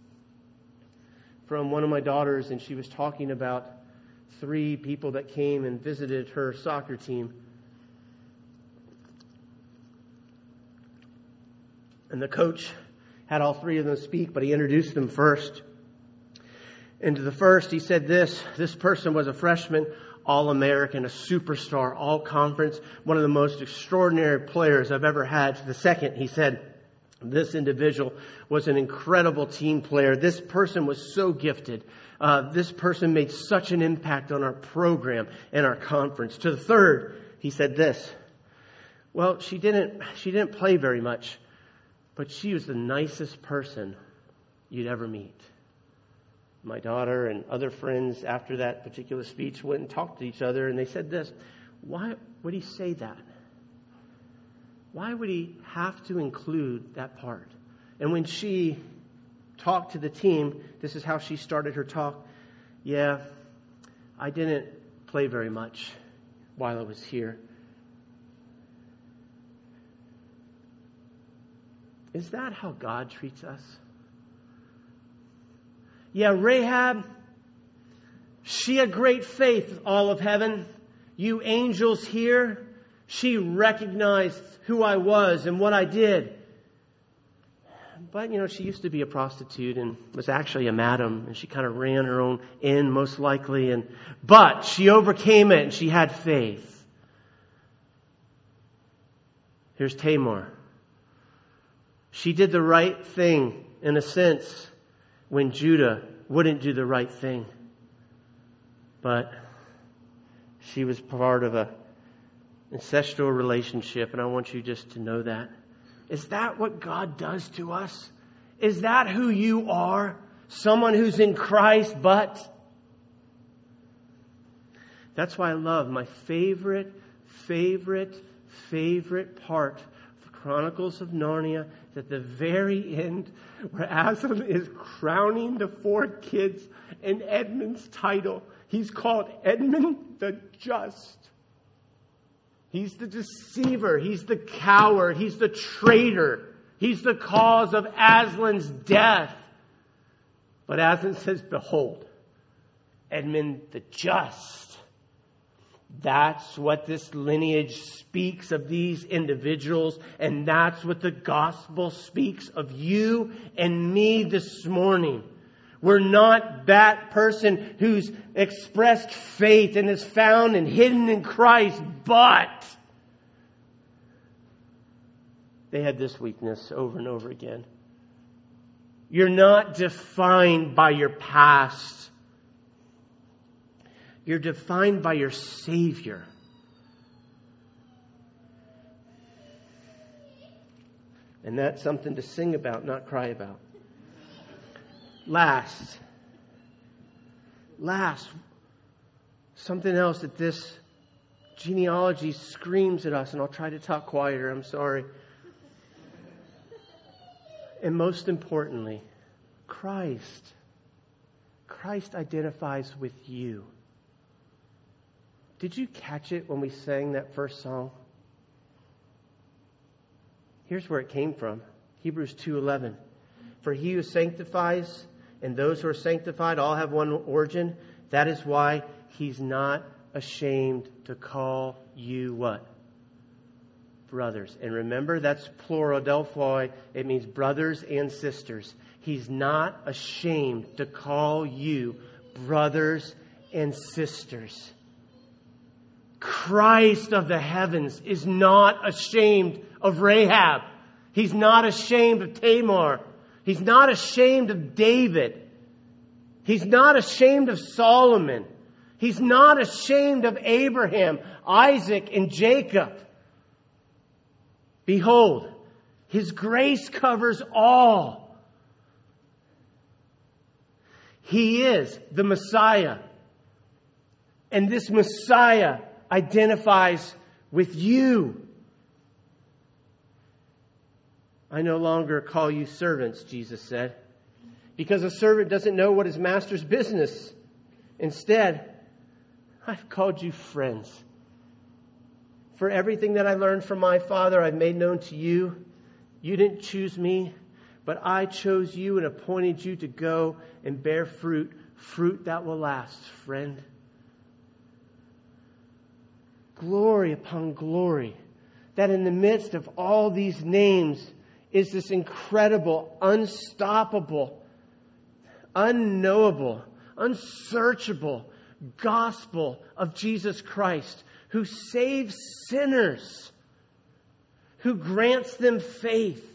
from one of my daughters, and she was talking about three people that came and visited her soccer team. And the coach had all three of them speak, but he introduced them first. And to the first, he said this, this person was a freshman, All-American, a superstar, all-conference, one of the most extraordinary players I've ever had. To the second, he said, this individual was an incredible team player. This person was so gifted. Uh, this person made such an impact on our program and our conference. To the third, he said this, well, she didn't, she didn't play very much, but she was the nicest person you'd ever meet. My daughter and other friends after that particular speech went and talked to each other, and they said this, why would he say that? Why would he have to include that part? And when she talked to the team, this is how she started her talk. Yeah, I didn't play very much while I was here. Is that how God treats us? Yeah, Rahab, she had great faith, all of heaven. You angels here, she recognized who I was and what I did. But, you know, she used to be a prostitute and was actually a madam, and she kind of ran her own inn, most likely. And but she overcame it and she had faith. Here's Tamar. She did the right thing, in a sense, when Judah wouldn't do the right thing. But she was part of a ancestral relationship, and I want you just to know that. Is that what God does to us? Is that who you are? Someone who's in Christ, but... That's why I love my favorite, favorite, favorite part of the Chronicles of Narnia, is at the very end, where Aslan is crowning the four kids in Edmund's title. He's called Edmund the Just. He's the deceiver. He's the coward. He's the traitor. He's the cause of Aslan's death. But Aslan says, behold, Edmund the Just. That's what this lineage speaks of these individuals. And that's what the gospel speaks of you and me this morning. We're not that person who's expressed faith and is found and hidden in Christ, but they had this weakness over and over again. You're not defined by your past. You're defined by your Savior. And that's something to sing about, not cry about. Last, last, something else that this genealogy screams at us, and I'll try to talk quieter, I'm sorry. And most importantly, Christ. Christ identifies with you. Did you catch it when we sang that first song? Here's where it came from. Hebrews two eleven. For he who sanctifies and those who are sanctified all have one origin. That is why he's not ashamed to call you what? Brothers. And remember, that's plural Adelphoi. It means brothers and sisters. He's not ashamed to call you brothers and sisters. Christ of the heavens is not ashamed of Rahab. He's not ashamed of Tamar. He's not ashamed of David. He's not ashamed of Solomon. He's not ashamed of Abraham, Isaac, and Jacob. Behold, His grace covers all. He is the Messiah. And this Messiah identifies with you. I no longer call you servants, Jesus said, because a servant doesn't know what his master's business. Instead, I've called you friends. For everything that I learned from my Father, I've made known to you. You didn't choose me, but I chose you and appointed you to go and bear fruit, fruit that will last, friend. Glory upon glory, that in the midst of all these names is this incredible, unstoppable, unknowable, unsearchable gospel of Jesus Christ, who saves sinners, who grants them faith,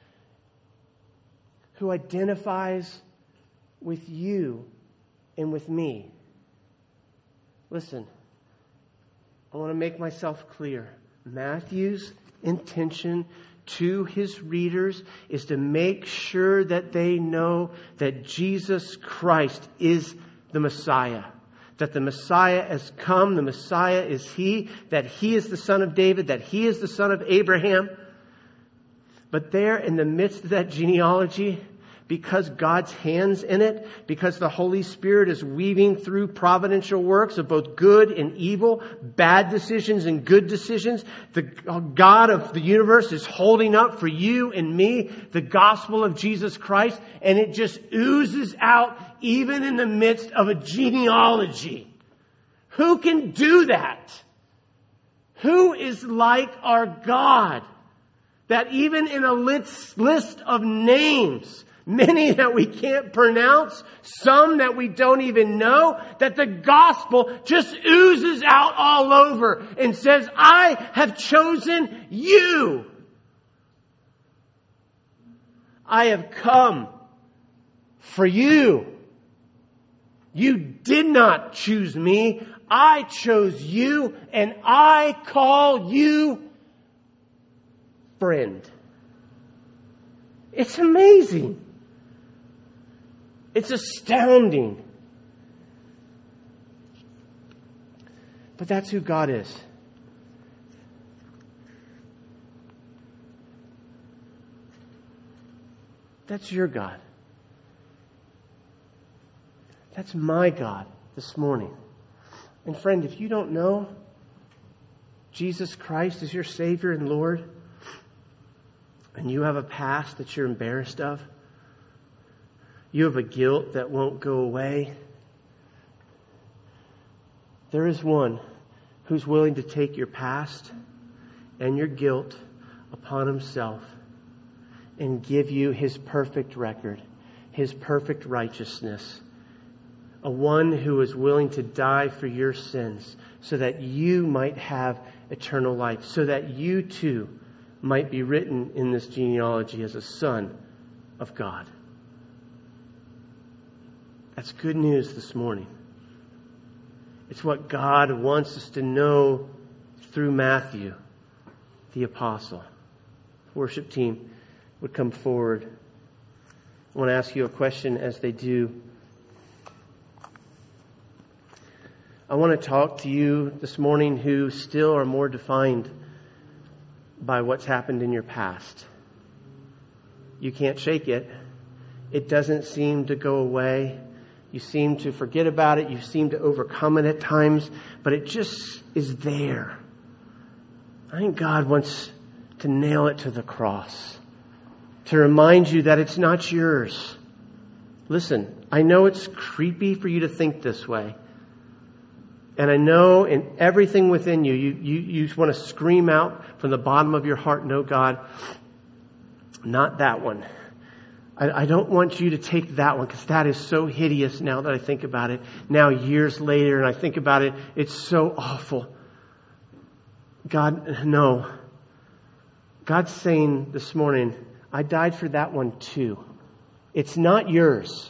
who identifies with you and with me. Listen, I want to make myself clear. Matthew's intention to his readers is to make sure that they know that Jesus Christ is the Messiah. That the Messiah has come, the Messiah is He, that He is the Son of David, that He is the Son of Abraham. But there in the midst of that genealogy, because God's hand's in it, because the Holy Spirit is weaving through providential works of both good and evil, bad decisions and good decisions, the God of the universe is holding up for you and me the gospel of Jesus Christ, and it just oozes out even in the midst of a genealogy. Who can do that? Who is like our God? That even in a list, list of names, many that we can't pronounce, some that we don't even know, that the gospel just oozes out all over and says, I have chosen you. I have come for you. You did not choose me. I chose you, and I call you friend. It's amazing. It's astounding. But that's who God is. That's your God. That's my God this morning. And friend, if you don't know Jesus Christ as your Savior and Lord, and you have a past that you're embarrassed of, you have a guilt that won't go away, there is one who's willing to take your past and your guilt upon Himself and give you His perfect record, His perfect righteousness. A one who is willing to die for your sins so that you might have eternal life, so that you too might be written in this genealogy as a son of God. That's good news this morning. It's what God wants us to know through Matthew, the apostle. Worship team would come forward. I want to ask you a question as they do. I want to talk to you this morning who still are more defined by what's happened in your past. You can't shake it. It doesn't seem to go away. You seem to forget about it. You seem to overcome it at times, but it just is there. I think God wants to nail it to the cross, to remind you that it's not yours. Listen, I know it's creepy for you to think this way. And I know in everything within you, you, you, you want to scream out from the bottom of your heart, no, God, not that one. I, I don't want you to take that one because that is so hideous now that I think about it. Now years later and I think about it, it's so awful. God, no. God's saying this morning, I died for that one too. It's not yours.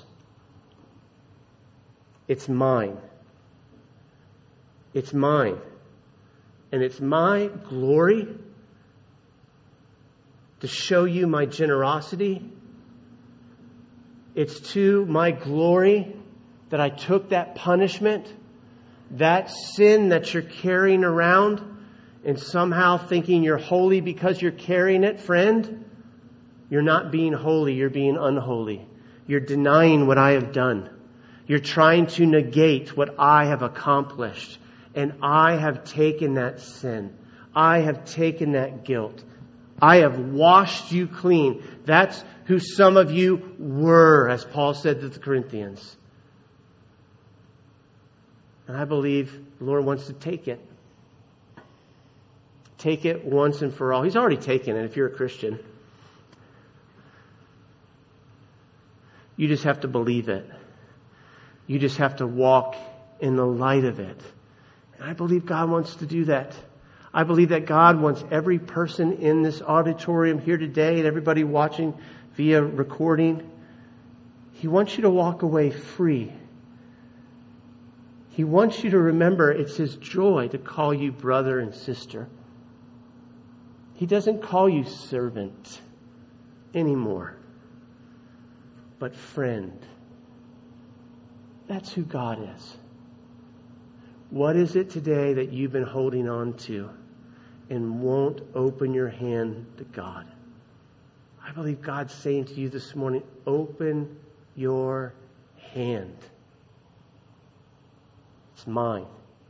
It's mine. It's mine. And it's my glory to show you my generosity. It's to my glory that I took that punishment, that sin that you're carrying around, and somehow thinking you're holy because you're carrying it, friend. You're not being holy, you're being unholy. You're denying what I have done. You're trying to negate what I have accomplished. And I have taken that sin. I have taken that guilt. I have washed you clean. That's who some of you were, as Paul said to the Corinthians. And I believe the Lord wants to take it. Take it once and for all. He's already taken it if you're a Christian. You just have to believe it. You just have to walk in the light of it. And I believe God wants to do that. I believe that God wants every person in this auditorium here today and everybody watching via recording. He wants you to walk away free. He wants you to remember it's His joy to call you brother and sister. He doesn't call you servant anymore, but friend. That's who God is. What is it today that you've been holding on to and won't open your hand to God? I believe God's saying to you this morning, open your hand. It's mine.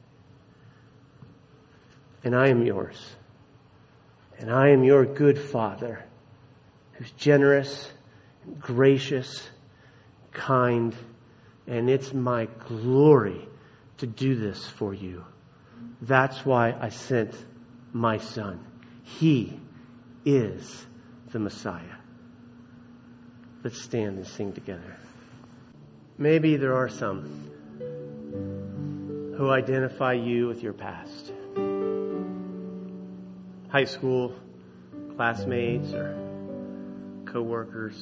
And I am yours. And I am your good Father who's generous, gracious, kind, and it's my glory to do this for you. That's why I sent my Son. He is the Messiah. Let's stand and sing together. Maybe there are some who identify you with your past. High school classmates or co-workers.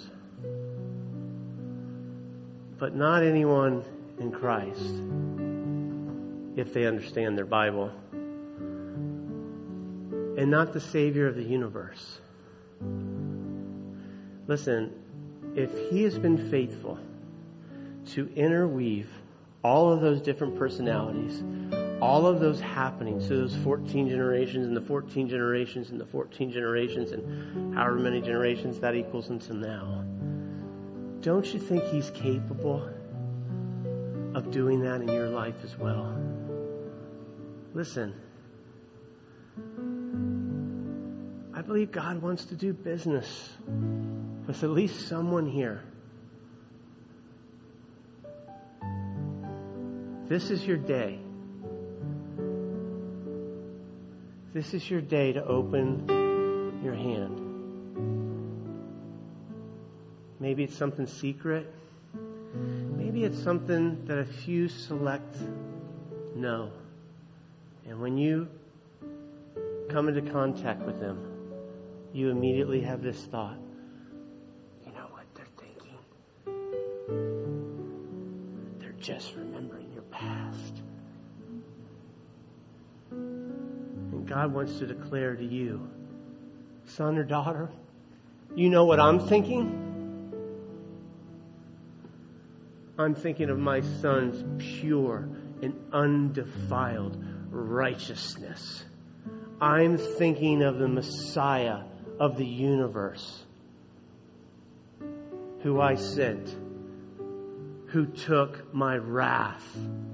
But not anyone in Christ, if they understand their Bible. And not the Savior of the universe. Listen, if He has been faithful to interweave all of those different personalities, all of those happenings, so those fourteen generations and the fourteen generations and the fourteen generations and however many generations that equals until now, don't you think He's capable of doing that in your life as well? Listen, I believe God wants to do business with at least someone here. This is your day. This is your day to open your hand. Maybe it's something secret. Maybe it's something that a few select know. And when you come into contact with them, you immediately have this thought. You know what they're thinking? They're just remembering your past. And God wants to declare to you, son or daughter, you know what I'm thinking? I'm thinking of my Son's pure and undefiled righteousness. I'm thinking of the Messiah of the universe, who I sent, who took my wrath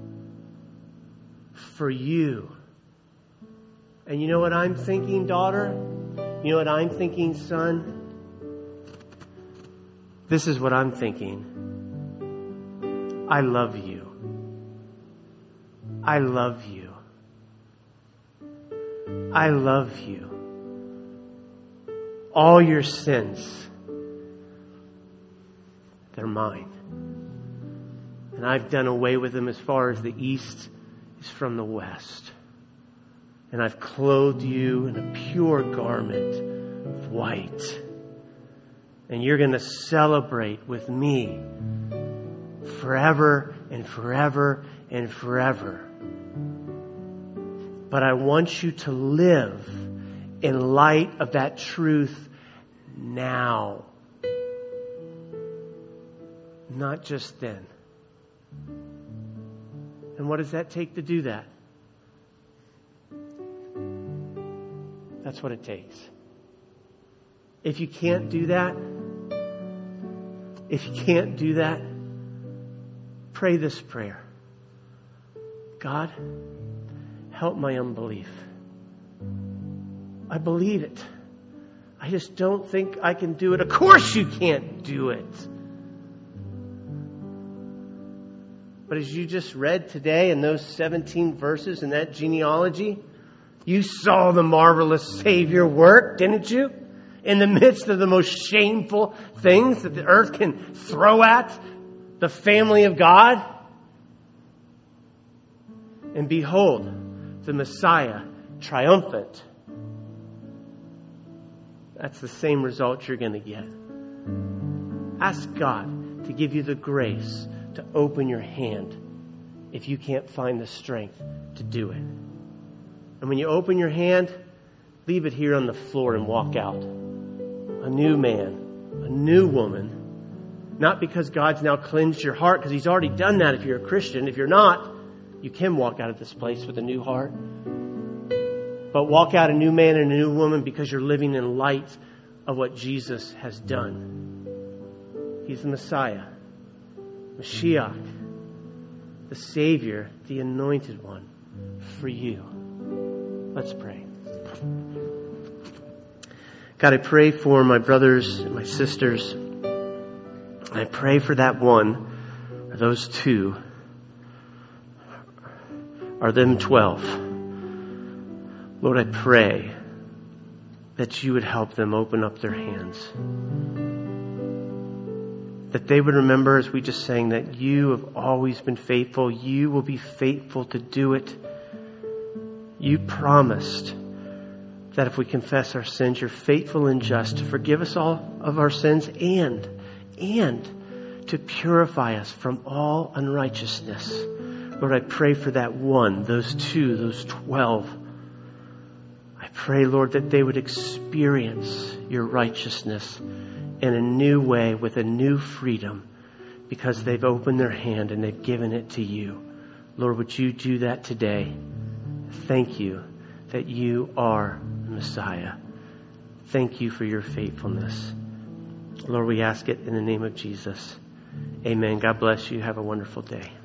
for you. And you know what I'm thinking, daughter? You know what I'm thinking, son? This is what I'm thinking. I love you. I love you. I love you. All your sins, they're mine. And I've done away with them as far as the east is from the west. And I've clothed you in a pure garment of white. And you're going to celebrate with me forever and forever and forever. But I want you to live in light of that truth now. Not just then. And what does that take to do that? That's what it takes. If you can't do that, if you can't do that, pray this prayer. God, help my unbelief. I believe it. I just don't think I can do it. Of course you can't do it. But as you just read today in those seventeen verses in that genealogy, you saw the marvelous Savior work, didn't you? In the midst of the most shameful things that the earth can throw at the family of God. And behold, the Messiah triumphant. That's the same result you're going to get. Ask God to give you the grace to open your hand if you can't find the strength to do it. And when you open your hand, leave it here on the floor and walk out. A new man, a new woman. Not because God's now cleansed your heart, because He's already done that if you're a Christian. If you're not, you can walk out of this place with a new heart. But walk out a new man and a new woman because you're living in light of what Jesus has done. He's the Messiah, Mashiach, the Savior, the Anointed One for you. Let's pray. God, I pray for my brothers and my sisters. I pray for that one, or those two, or them twelve. Lord, I pray that you would help them open up their hands. That they would remember, as we just sang, that you have always been faithful. You will be faithful to do it. You promised that if we confess our sins, you're faithful and just to forgive us all of our sins and, and to purify us from all unrighteousness. Lord, I pray for that one, those two, those twelve. I pray, Lord, that they would experience your righteousness in a new way with a new freedom because they've opened their hand and they've given it to you. Lord, would you do that today? Thank you that you are the Messiah. Thank you for your faithfulness. Lord, we ask it in the name of Jesus. Amen. God bless you. Have a wonderful day.